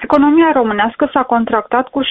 Economia românească s-a contractat cu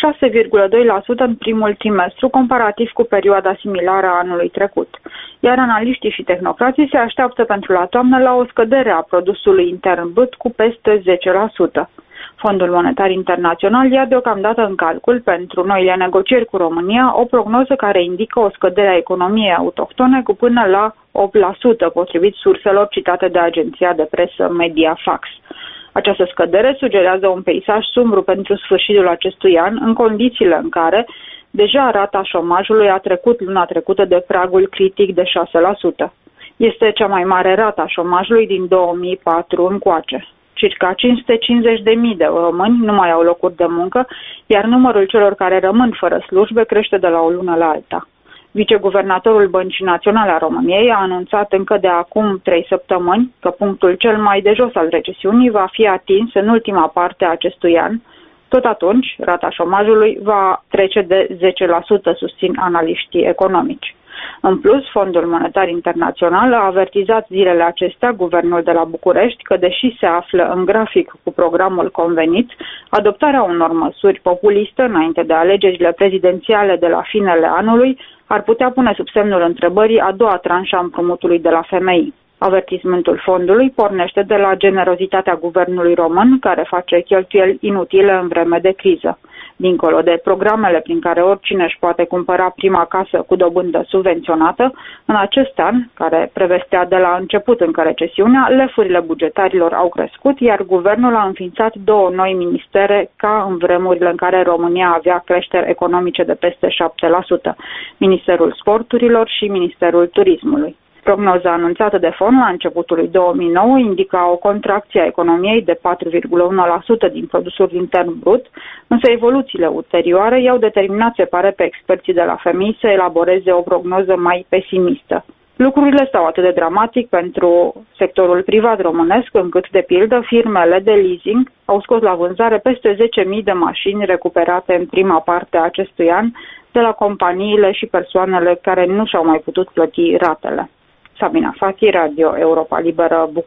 6,2% în primul trimestru, comparativ cu perioada similară a anului trecut, iar analiștii și tehnocrații se așteaptă pentru la toamnă la o scădere a produsului intern brut cu peste 10%. Fondul Monetar Internațional ia deocamdată în calcul pentru noile negocieri cu România o prognoză care indică o scădere a economiei autohtone cu până la 8%, potrivit surselor citate de agenția de presă Mediafax. Această scădere sugerează un peisaj sumbru pentru sfârșitul acestui an, în condițiile în care deja rata șomajului a trecut luna trecută de pragul critic de 6%. Este cea mai mare rată a șomajului din 2004 încoace. Circa 550.000 de români nu mai au locuri de muncă, iar numărul celor care rămân fără slujbe crește de la o lună la alta. Viceguvernatorul Băncii Naționale a României a anunțat încă de acum 3 săptămâni că punctul cel mai de jos al recesiunii va fi atins în ultima parte a acestui an. Tot atunci, rata șomajului va trece de 10%, susțin analiștii economici. În plus, Fondul Monetar Internațional a avertizat zilele acestea guvernul de la București că, deși se află în grafic cu programul convenit, adoptarea unor măsuri populiste înainte de alegerile prezidențiale de la finele anului ar putea pune sub semnul întrebării a doua tranșă a împrumutului de la FMI. Avertismentul fondului pornește de la generozitatea guvernului român, care face cheltuieli inutile în vreme de criză. Dincolo de programele prin care oricine își poate cumpăra prima casă cu dobândă subvenționată, în acest an, care prevestea de la început încă recesiunea, lefurile bugetarilor au crescut, iar guvernul a înființat 2 noi ministere ca în vremurile în care România avea creșteri economice de peste 7%, Ministerul Sporturilor și Ministerul Turismului. Prognoza anunțată de fond la începutul 2009 indica o contracție a economiei de 4,1% din produsul intern brut, însă evoluțiile ulterioare i-au determinat, se pare, pe experții de la FMI să elaboreze o prognoză mai pesimistă. Lucrurile stau atât de dramatic pentru sectorul privat românesc, încât, de pildă, firmele de leasing au scos la vânzare peste 10.000 de mașini recuperate în prima parte a acestui an de la companiile și persoanele care nu și-au mai putut plăti ratele. Sabina Fachi, Radio Europa Liberă, București.